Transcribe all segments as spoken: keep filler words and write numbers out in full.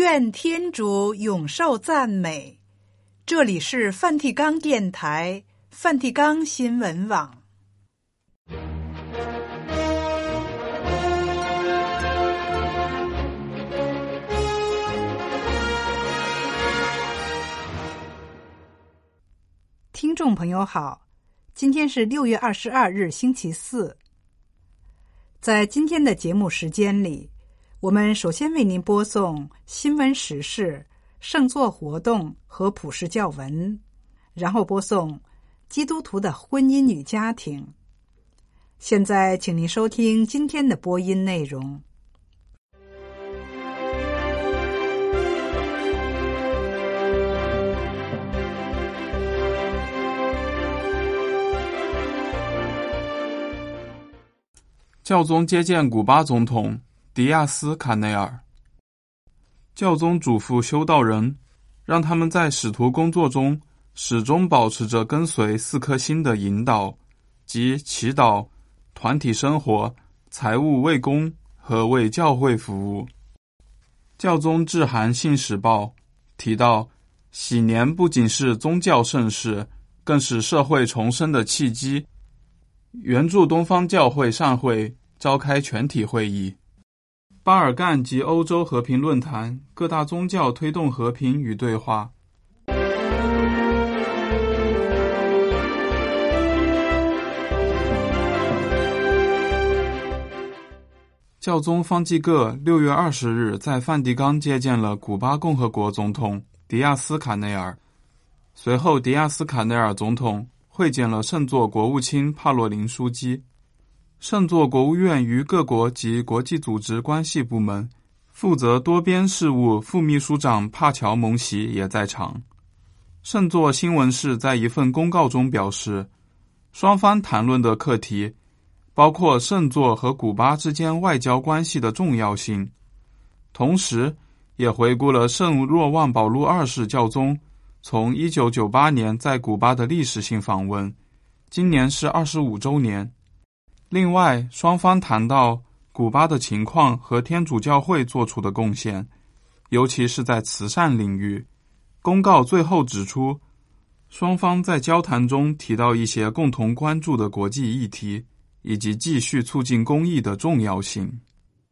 愿天主永受赞美。这里是梵蒂冈电台、梵蒂冈新闻网。听众朋友好，今天是六月二十二日，星期四。在今天的节目时间里，我们首先为您播送新闻时事、圣座活动和普世教文，然后播送基督徒的婚姻与家庭。现在请您收听今天的播音内容。 教宗接见古巴总统迪亚斯卡内尔。教宗嘱咐修道人，让他们在使徒工作中始终保持着跟随四颗星的引导，即祈祷、团体生活、财务为公和为教会服务。教宗致函信使报提到，喜年不仅是宗教盛事，更是社会重生的契机。援助东方教会善会召开全体会议。巴尔干及欧洲和平论坛，各大宗教推动和平与对话。教宗方济各六月二十日在梵蒂冈接见了古巴共和国总统迪亚斯卡内尔，随后迪亚斯卡内尔总统会见了圣座国务卿帕洛林枢机。圣座国务院与各国及国际组织关系部门负责多边事务副秘书长帕乔蒙席也在场。圣座新闻室在一份公告中表示，双方谈论的课题包括圣座和古巴之间外交关系的重要性，同时也回顾了圣若望保禄二世教宗从一九九八年在古巴的历史性访问，今年是二十五周年。另外，双方谈到古巴的情况和天主教会做出的贡献，尤其是在慈善领域。公告最后指出，双方在交谈中提到一些共同关注的国际议题，以及继续促进公益的重要性。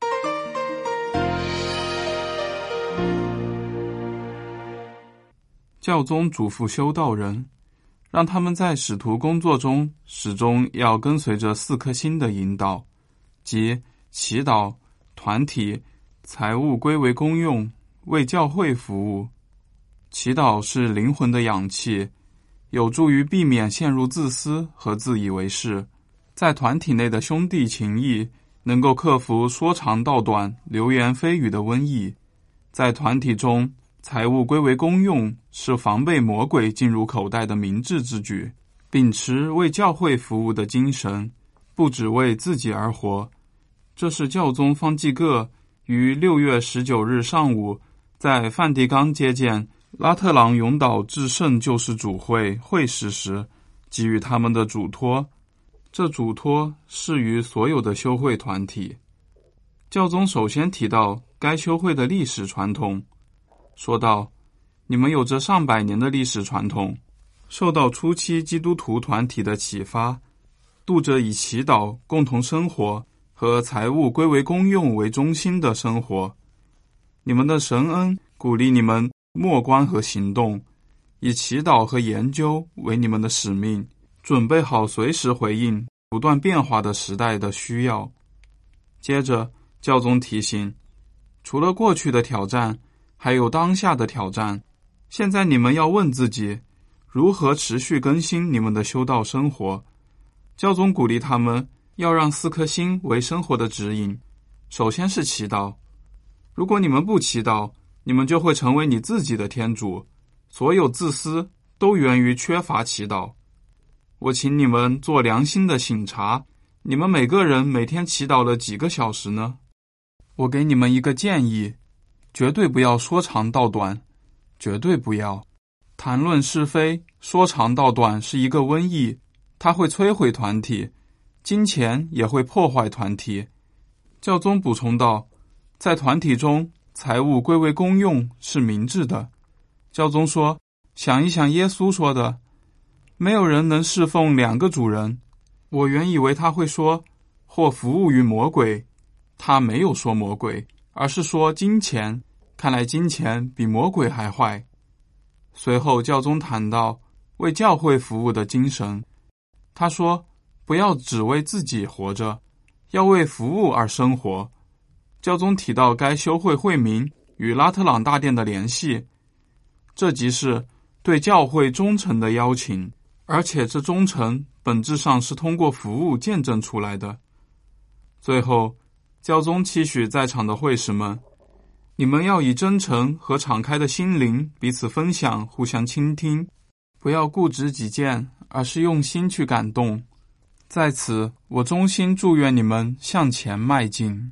教宗嘱咐修道人，让他们在使徒工作中始终要跟随着四颗星的引导，即祈祷、团体、财务归为公用、为教会服务。祈祷是灵魂的氧气，有助于避免陷入自私和自以为是。在团体内的兄弟情谊能够克服说长道短、流言蜚语的瘟疫。在团体中，财物归为公用是防备魔鬼进入口袋的明智之举，秉持为教会服务的精神，不只为自己而活。这是教宗方济各于六月十九日上午在梵蒂冈接见拉特朗永岛至圣救世主会会士时给予他们的嘱托，这嘱托适于所有的修会团体。教宗首先提到该修会的历史传统，说道，你们有着上百年的历史传统，受到初期基督徒团体的启发，度着以祈祷、共同生活和财务归为公用为中心的生活。你们的神恩鼓励你们默观和行动，以祈祷和研究为你们的使命，准备好随时回应不断变化的时代的需要。接着，教宗提醒，除了过去的挑战，还有当下的挑战。现在你们要问自己，如何持续更新你们的修道生活。教宗鼓励他们要让四颗星为生活的指引。首先是祈祷，如果你们不祈祷，你们就会成为你自己的天主。所有自私都源于缺乏祈祷。我请你们做良心的省察，你们每个人每天祈祷了几个小时呢？我给你们一个建议，绝对不要说长道短，绝对不要谈论是非，说长道短是一个瘟疫，它会摧毁团体，金钱也会破坏团体。教宗补充道，在团体中， 财物归为公用是明智的。教宗说，想一想耶稣说的，没有人能侍奉两个主人。我原以为他会说或服务于魔鬼，他没有说魔鬼，而是说金钱，看来金钱比魔鬼还坏。随后教宗谈到为教会服务的精神，他说不要只为自己活着，要为服务而生活。教宗提到该修会会名与拉特朗大殿的联系，这即是对教会忠诚的邀请，而且这忠诚本质上是通过服务见证出来的。最后，教宗期许在场的会士们，你们要以真诚和敞开的心灵彼此分享，互相倾听，不要固执己见，而是用心去感动。在此，我衷心祝愿你们向前迈进。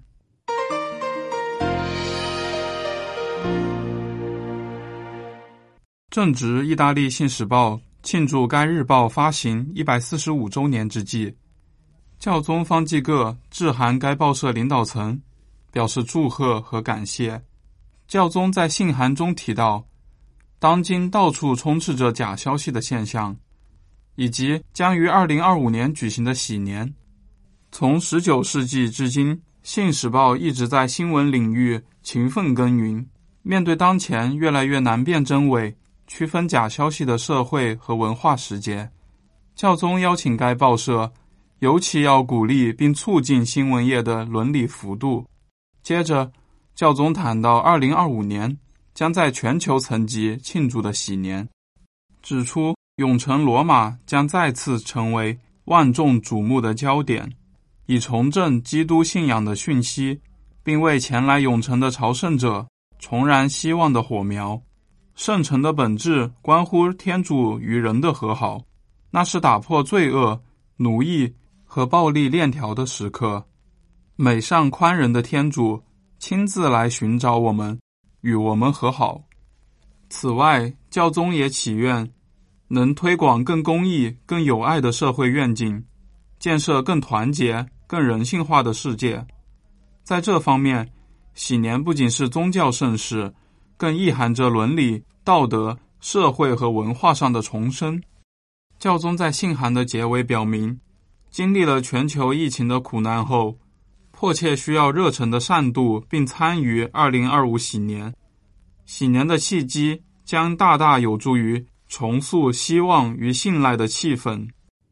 正值意大利《信使报》庆祝该日报发行一百四十五周年之际，教宗方济各致函该报社领导层，表示祝贺和感谢。教宗在信函中提到，当今到处充斥着假消息的现象，以及将于二零二五年举行的喜年。从十九世纪至今，《信使报》一直在新闻领域勤奋耕耘。面对当前越来越难辨真伪、区分假消息的社会和文化时节，教宗邀请该报社尤其要鼓励并促进新闻业的伦理幅度。接着，教宗谈到二零二五年将在全球层级庆祝的喜年，指出永城罗马将再次成为万众瞩目的焦点，以重振基督信仰的讯息，并为前来永城的朝圣者重燃希望的火苗。圣城的本质关乎天主与人的和好，那是打破罪恶、奴役和暴力链条的时刻。美善宽仁的天主亲自来寻找我们，与我们和好。此外，教宗也祈愿能推广更公义、更有爱的社会愿景，建设更团结、更人性化的世界。在这方面，喜年不仅是宗教盛事，更意含着伦理、道德、社会和文化上的重生。教宗在信函的结尾表明，经历了全球疫情的苦难后，迫切需要热忱的善度并参与二零二五喜年。喜年的契机将大大有助于重塑希望与信赖的气氛。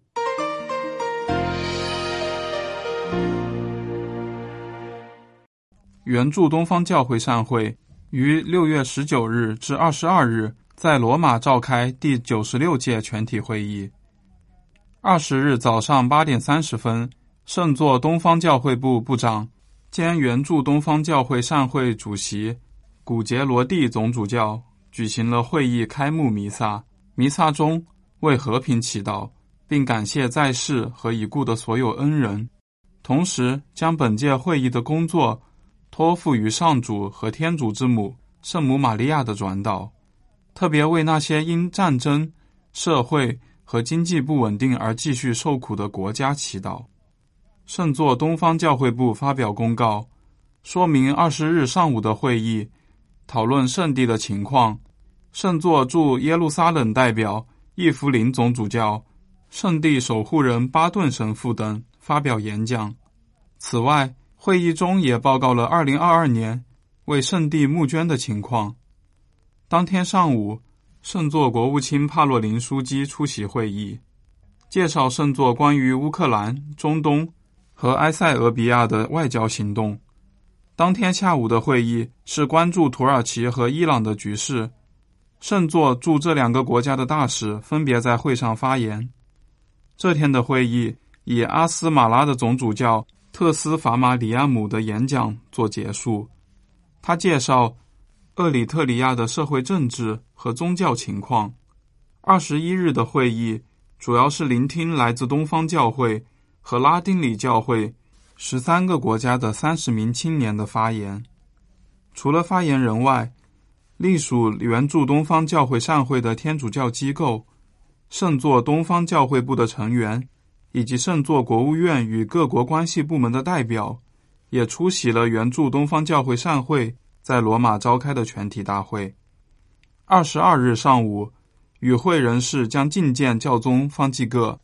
援助东方教会善会于六月十九日至二十二日在罗马召开第九十六届全体会议。二十日早上八点三十分，圣座东方教会部部长兼援助东方教会善会主席古杰罗蒂总主教举行了会议开幕弥撒。弥撒中为和平祈祷，并感谢在世和已故的所有恩人，同时将本届会议的工作托付于上主和天主之母圣母玛利亚的转导，特别为那些因战争、社会和经济不稳定而继续受苦的国家祈祷。圣座东方教会部发表公告，说明二十日上午的会议讨论圣地的情况。圣座驻耶路撒冷代表易弗林总主教、圣地守护人巴顿神父等发表演讲。此外，会议中也报告了二零二二年为圣地募捐的情况。当天上午，圣座国务卿帕洛林枢机出席会议，介绍圣座关于乌克兰、中东和埃塞俄比亚的外交行动。当天下午的会议是关注土耳其和伊朗的局势，圣座驻这两个国家的大使分别在会上发言。这天的会议以阿斯马拉的总主教特斯法马里亚姆的演讲做结束。他介绍厄里特里亚的社会政治和宗教情况。二十一日的会议主要是聆听来自东方教会和拉丁里教会十三个国家的三十名青年的发言。除了发言人外，隶属援助东方教会善会的天主教机构、圣座东方教会部的成员以及圣座国务院与各国关系部门的代表也出席了援助东方教会善会在罗马召开的全体大会。二十二日上午，与会人士将觐见教宗方济各。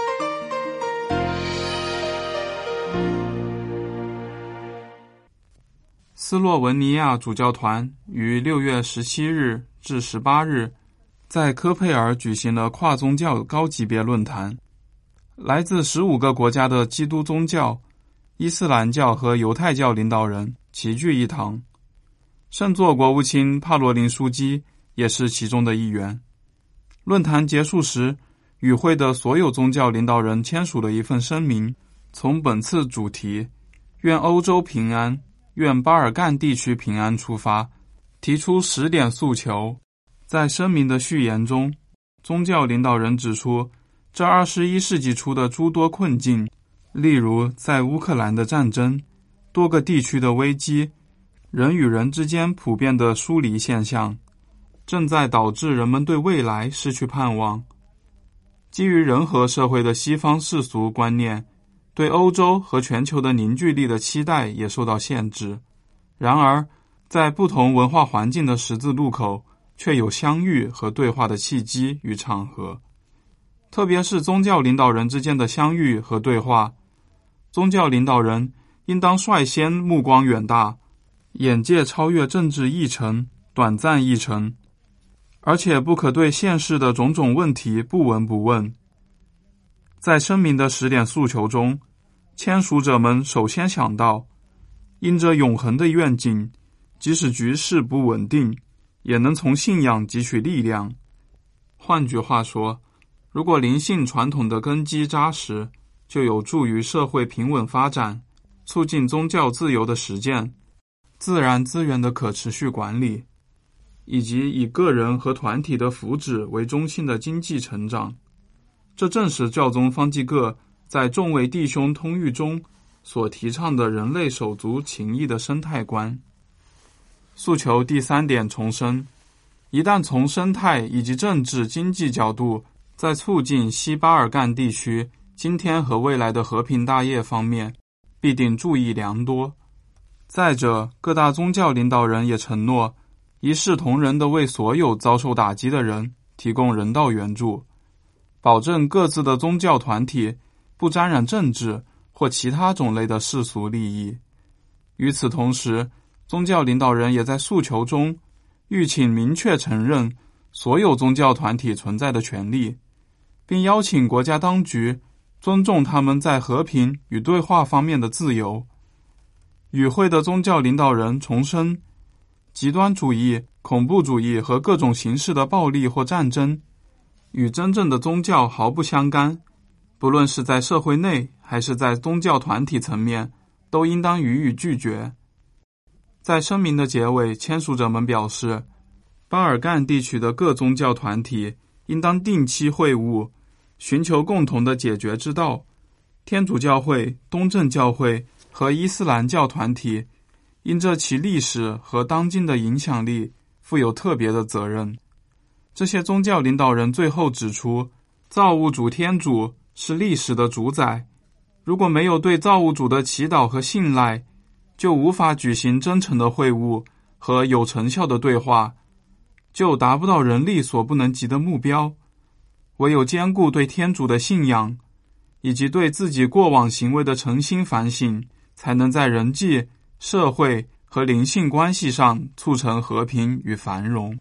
斯洛文尼亚主教团于六月十七日至十八日在科佩尔举行了跨宗教高级别论坛，来自十五个国家的基督宗教、伊斯兰教和犹太教领导人齐聚一堂。圣座国务卿帕罗林枢机也是其中的一员。论坛结束时，与会的所有宗教领导人签署了一份声明，从本次主题愿欧洲平安，愿巴尔干地区平安出发，提出十点诉求。在声明的序言中，宗教领导人指出，这二十一世纪初的诸多困境，例如在乌克兰的战争、多个地区的危机、人与人之间普遍的疏离现象，正在导致人们对未来失去盼望。基于人和社会的西方世俗观念，对欧洲和全球的凝聚力的期待也受到限制。然而，在不同文化环境的十字路口，却有相遇和对话的契机与场合。特别是宗教领导人之间的相遇和对话，宗教领导人应当率先目光远大，眼界超越政治议程、短暂议程，而且不可对现世的种种问题不闻不问。在声明的十点诉求中，签署者们首先想到，因着永恒的愿景，即使局势不稳定，也能从信仰汲取力量。换句话说，如果灵性传统的根基扎实，就有助于社会平稳发展，促进宗教自由的实践，自然资源的可持续管理，以及以个人和团体的福祉为中心的经济成长。这正是教宗方济各在众位弟兄通谕中所提倡的人类手足情谊的生态观。诉求第三点重申，一旦从生态以及政治经济角度在促进西巴尔干地区今天和未来的和平大业方面必定注意良多。再者，各大宗教领导人也承诺一视同仁地为所有遭受打击的人提供人道援助，保证各自的宗教团体不沾染政治或其他种类的世俗利益。与此同时，宗教领导人也在诉求中吁请明确承认所有宗教团体存在的权利，并邀请国家当局尊重他们在和平与对话方面的自由。与会的宗教领导人重申，极端主义、恐怖主义和各种形式的暴力或战争与真正的宗教毫不相干，不论是在社会内还是在宗教团体层面，都应当予以拒绝。在声明的结尾，签署者们表示，巴尔干地区的各宗教团体应当定期会晤，寻求共同的解决之道。天主教会、东正教会和伊斯兰教团体因着其历史和当今的影响力，负有特别的责任。这些宗教领导人最后指出，造物主天主是历史的主宰，如果没有对造物主的祈祷和信赖，就无法举行真诚的会晤和有成效的对话，就达不到人力所不能及的目标。唯有兼顾对天主的信仰，以及对自己过往行为的诚心反省，才能在人际、社会和灵性关系上促成和平与繁荣。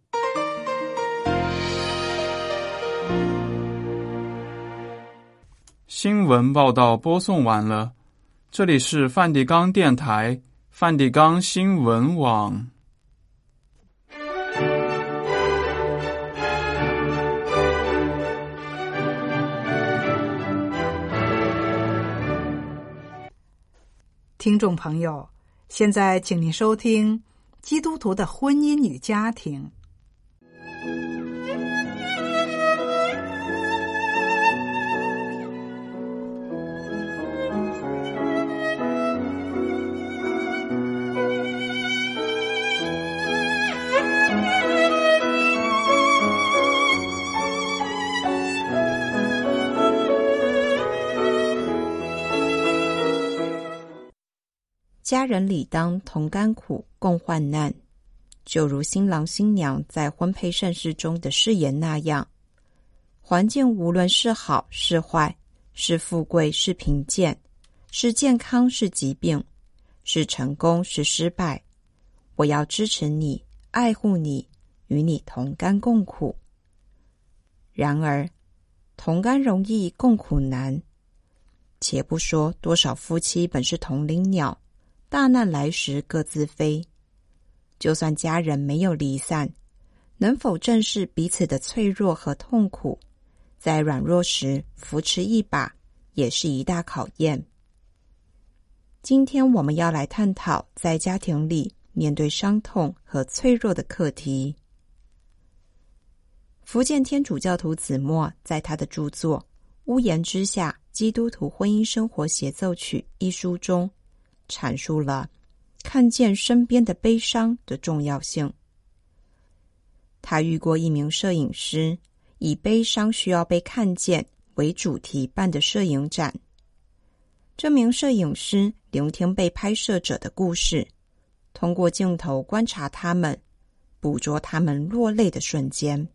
新闻报道播送完了，这里是梵蒂冈电台、梵蒂冈新闻网。 听众朋友，现在请您收听基督徒的婚姻与家庭。 家人理当同甘苦，共患难，就如新郎新娘在婚配盛世中的誓言那样。环境无论是好是坏，是富贵是贫贱，是健康是疾病，是成功是失败，我要支持你，爱护你，与你同甘共苦。然而同甘容易，共苦难。且不说多少夫妻本是同林鸟，大难来时各自飞，就算家人没有离散，能否正视彼此的脆弱和痛苦，在软弱时扶持一把，也是一大考验。今天我们要来探讨在家庭里面对伤痛和脆弱的课题。福建天主教徒子墨在他的著作《屋檐之下：基督徒婚姻生活协奏曲》一书中，阐述了看见身边的悲伤的重要性。他遇过一名摄影师，以悲伤需要被看见为主题办的摄影展。这名摄影师聆听被拍摄者的故事，通过镜头观察他们，捕捉他们落泪的瞬间。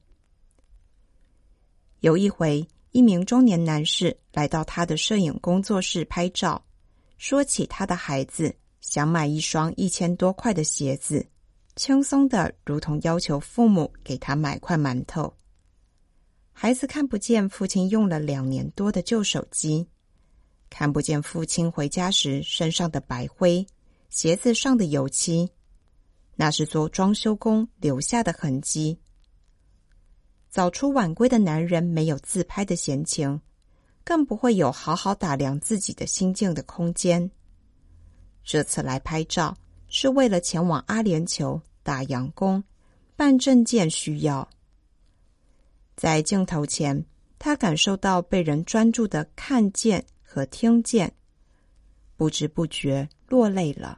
有一回，一名中年男士来到他的摄影工作室拍照，说起他的孩子想买一双一千多块的鞋子，轻松的如同要求父母给他买块馒头。孩子看不见父亲用了两年多的旧手机，看不见父亲回家时身上的白灰，鞋子上的油漆，那是做装修工留下的痕迹。早出晚归的男人没有自拍的闲情，更不会有好好打量自己的心境的空间。这次来拍照是为了前往阿联酋打洋工，办证件需要。在镜头前，他感受到被人专注的看见和听见，不知不觉落泪了。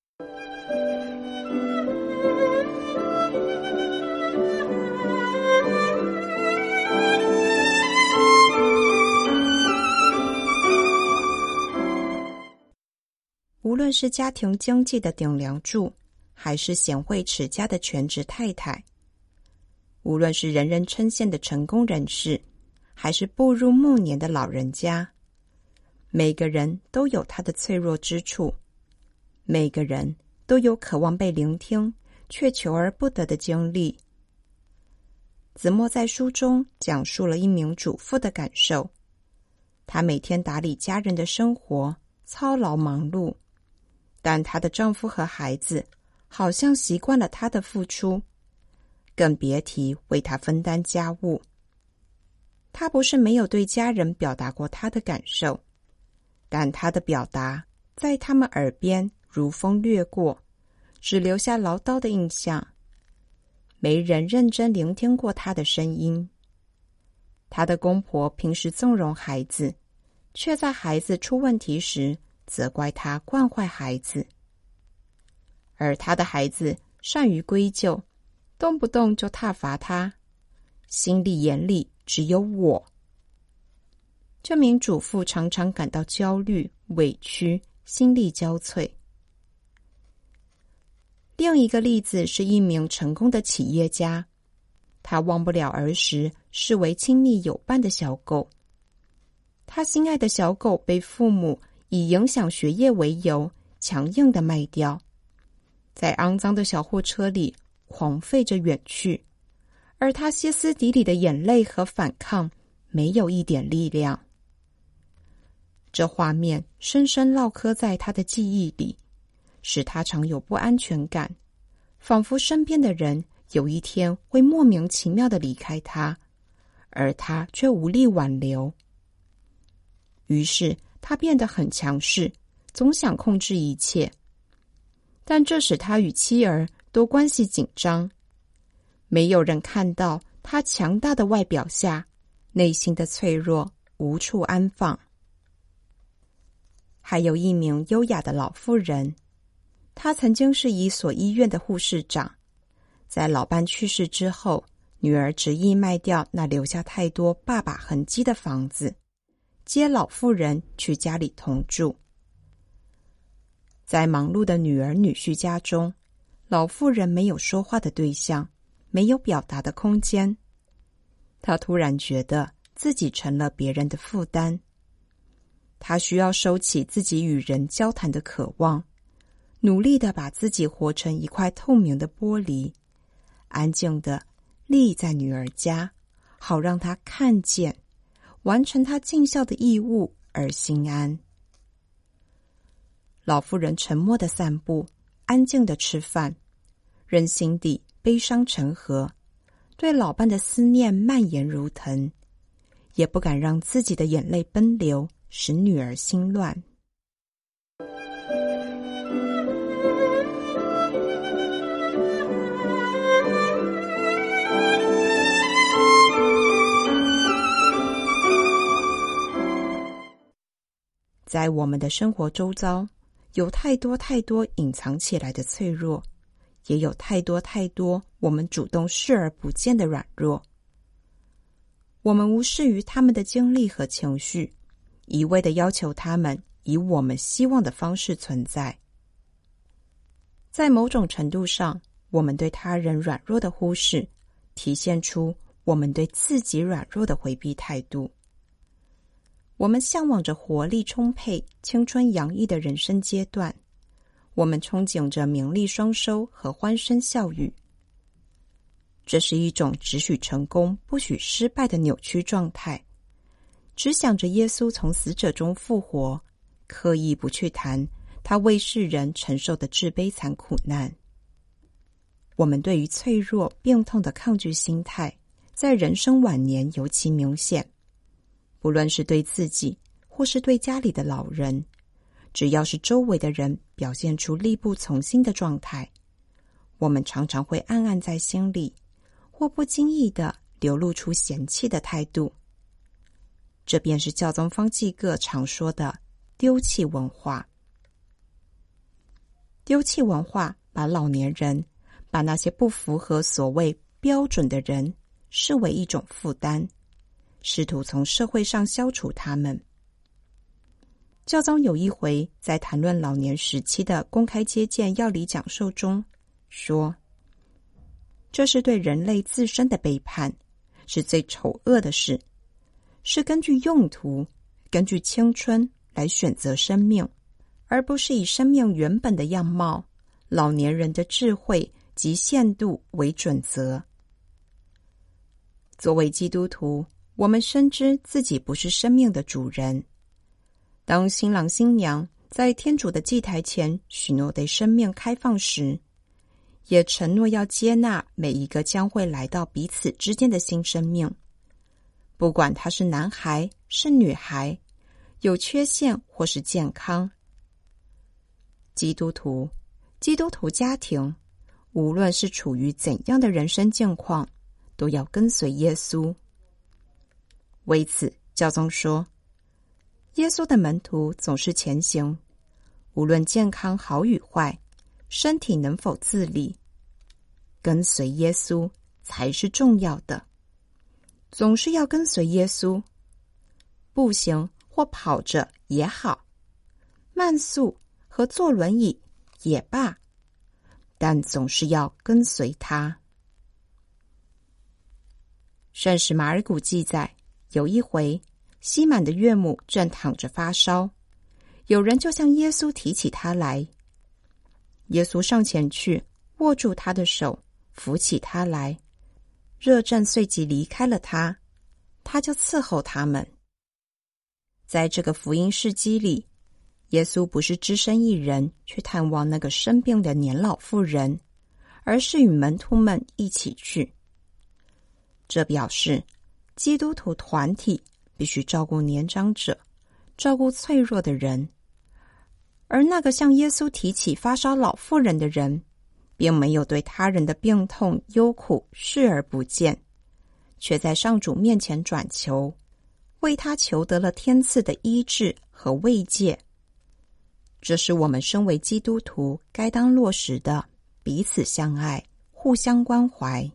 无论是家庭经济的顶梁柱，还是贤惠持家的全职太太，无论是人人称羡的成功人士，还是步入暮年的老人家，每个人都有他的脆弱之处，每个人都有渴望被聆听却求而不得的经历。子墨在书中讲述了一名主妇的感受，她每天打理家人的生活，操劳忙碌，但她的丈夫和孩子好像习惯了她的付出，更别提为她分担家务。她不是没有对家人表达过她的感受，但她的表达在他们耳边如风掠过，只留下唠叨的印象，没人认真聆听过她的声音。她的公婆平时纵容孩子，却在孩子出问题时责怪他惯坏孩子，而他的孩子善于归咎，动不动就挞伐他，心里眼里只有我。这名主妇常常感到焦虑、委屈，心力交瘁。另一个例子是一名成功的企业家，他忘不了儿时视为亲密友伴的小狗。他心爱的小狗被父母以影响学业为由强硬的卖掉，在肮脏的小货车里狂吠着远去，而他歇斯底里的眼泪和反抗没有一点力量。这画面深深烙刻在他的记忆里，使他常有不安全感，仿佛身边的人有一天会莫名其妙地离开他，而他却无力挽留。于是他变得很强势，总想控制一切，但这使他与妻儿都关系紧张。没有人看到他强大的外表下内心的脆弱无处安放。还有一名优雅的老妇人，她曾经是一所医院的护士长，在老伴去世之后，女儿执意卖掉那留下太多爸爸痕迹的房子，接老妇人去家里同住。 在忙碌的女儿女婿家中，老妇人没有说话的对象，没有表达的空间。她突然觉得自己成了别人的负担，她需要收起自己与人交谈的渴望，努力地把自己活成一块透明的玻璃，安静地立在女儿家，好让她看见，完成她尽孝的义务而心安。老妇人沉默地散步，安静地吃饭，任心底悲伤成河，对老伴的思念蔓延如藤，也不敢让自己的眼泪奔流，使女儿心乱。在我们的生活周遭，有太多太多隐藏起来的脆弱，也有太多太多我们主动视而不见的软弱。我们无视于他们的经历和情绪，一味地要求他们以我们希望的方式存在。在某种程度上，我们对他人软弱的忽视，体现出我们对自己软弱的回避态度。我们向往着活力充沛、青春洋溢的人生阶段，我们憧憬着名利双收和欢声笑语。这是一种只许成功不许失败的扭曲状态，只想着耶稣从死者中复活，刻意不去谈他为世人承受的至悲惨苦难。我们对于脆弱、病痛的抗拒心态，在人生晚年尤其明显。不论是对自己，或是对家里的老人，只要是周围的人表现出力不从心的状态，我们常常会暗暗在心里，或不经意地流露出嫌弃的态度。这便是教宗方济各常说的丢弃文化。丢弃文化把老年人，把那些不符合所谓标准的人视为一种负担，试图从社会上消除他们。教宗有一回在谈论老年时期的公开接见要理讲授中说，这是对人类自身的背叛，是最丑恶的事，是根据用途、根据青春来选择生命，而不是以生命原本的样貌、老年人的智慧及限度为准则。作为基督徒，我们深知自己不是生命的主人。当新郎新娘在天主的祭台前许诺对生命开放时，也承诺要接纳每一个将会来到彼此之间的新生命，不管他是男孩是女孩，有缺陷或是健康。基督徒、基督徒家庭，无论是处于怎样的人生境况，都要跟随耶稣。为此，教宗说，耶稣的门徒总是前行，无论健康好与坏，身体能否自理，跟随耶稣才是重要的。总是要跟随耶稣，步行或跑着也好，慢速和坐轮椅也罢，但总是要跟随他。圣史马尔谷记载，有一回西满的岳母正躺着发烧，有人就向耶稣提起他来。耶稣上前去握住他的手，扶起他来，热症随即离开了他，他就伺候他们。在这个福音事迹里，耶稣不是只身一人去探望那个生病的年老妇人，而是与门徒们一起去。这表示基督徒团体必须照顾年长者，照顾脆弱的人，而那个向耶稣提起发烧老妇人的人，并没有对他人的病痛忧苦视而不见，却在上主面前转求，为他求得了天赐的医治和慰藉。这是我们身为基督徒该当落实的彼此相爱、互相关怀。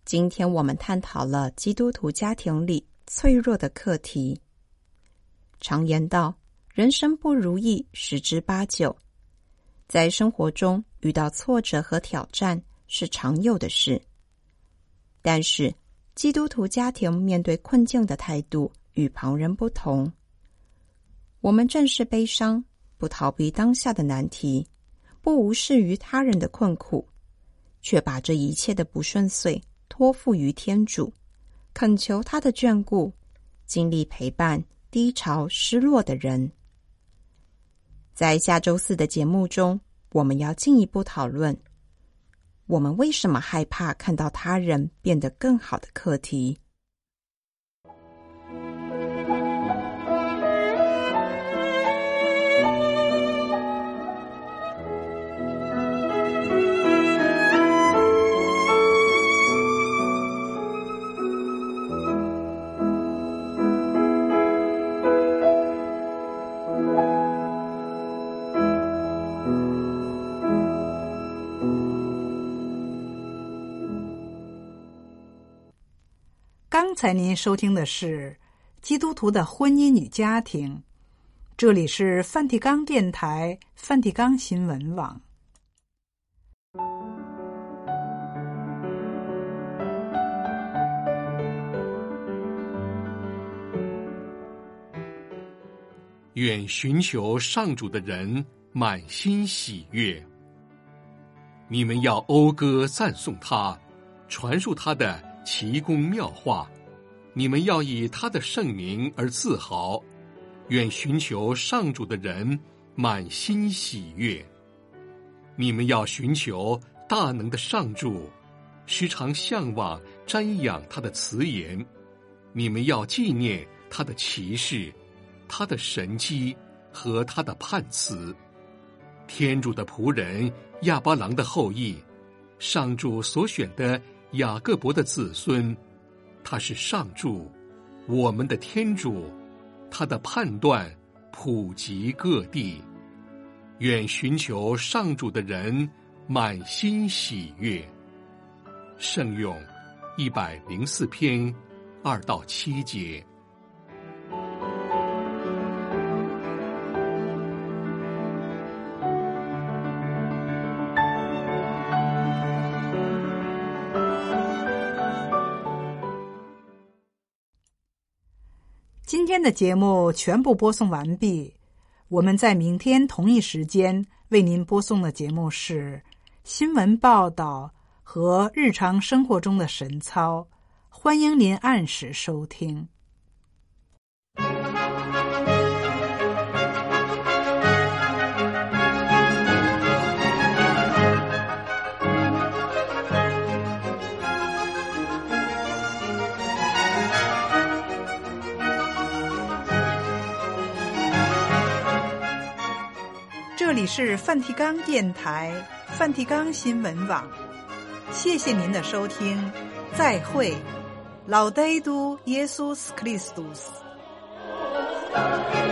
今天我们探讨了基督徒家庭里脆弱的课题。常言道，人生不如意十之八九，在生活中遇到挫折和挑战是常有的事。但是基督徒家庭面对困境的态度与旁人不同，我们正视悲伤，不逃避当下的难题，不无视于他人的困苦，却把这一切的不顺遂托付于天主，恳求他的眷顾，尽力陪伴低潮失落的人。在下周四的节目中，我们要进一步讨论我们为什么害怕看到他人变得更好的课题。 刚才您收听的是基督徒的婚姻与家庭，这里是梵蒂冈电台梵蒂冈新闻网。 愿寻求上主的人满心喜悦。你们要讴歌赞颂他，传述他的奇功妙化，你们要以他的圣名而自豪。愿寻求上主的人满心喜悦。你们要寻求大能的上主，时常向往瞻仰他的慈言。你们要纪念他的奇事，他的神迹和他的判词。天主的仆人亚巴郎的后裔，上主所选的雅各伯的子孙，他是上主，我们的天主，他的判断普及各地。愿寻求上主的人满心喜悦。圣咏一百零四篇二到七节。 今天的节目全部播送完毕，我们在明天同一时间为您播送的节目是新闻报道和日常生活中的神操，欢迎您按时收听。这里是梵蒂冈电台梵蒂冈新闻网，谢谢您的收听，再会。Laudetur Jesus Christus。